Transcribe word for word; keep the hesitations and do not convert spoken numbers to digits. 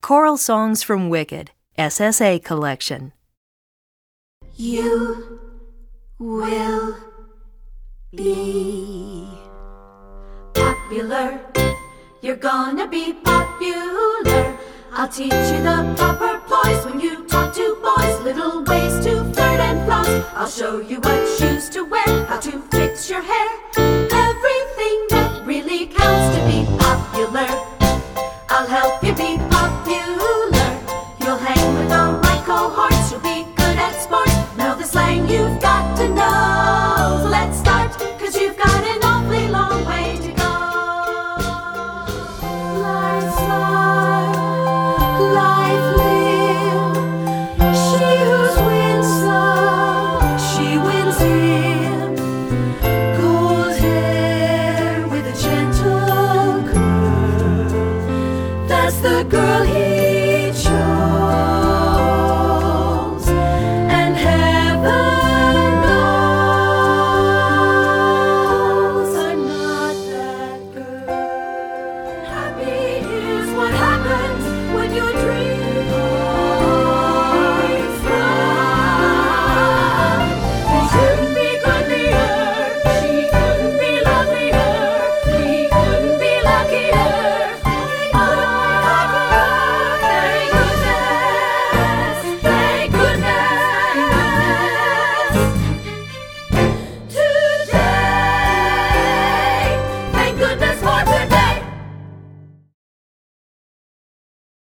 Choral Songs from Wicked, S S A Collection. You will be popular. You're gonna be popular. I'll teach you the proper poise when you talk to boys. Little ways to flirt and floss. I'll show you what shoes to wear, how to fix your hair.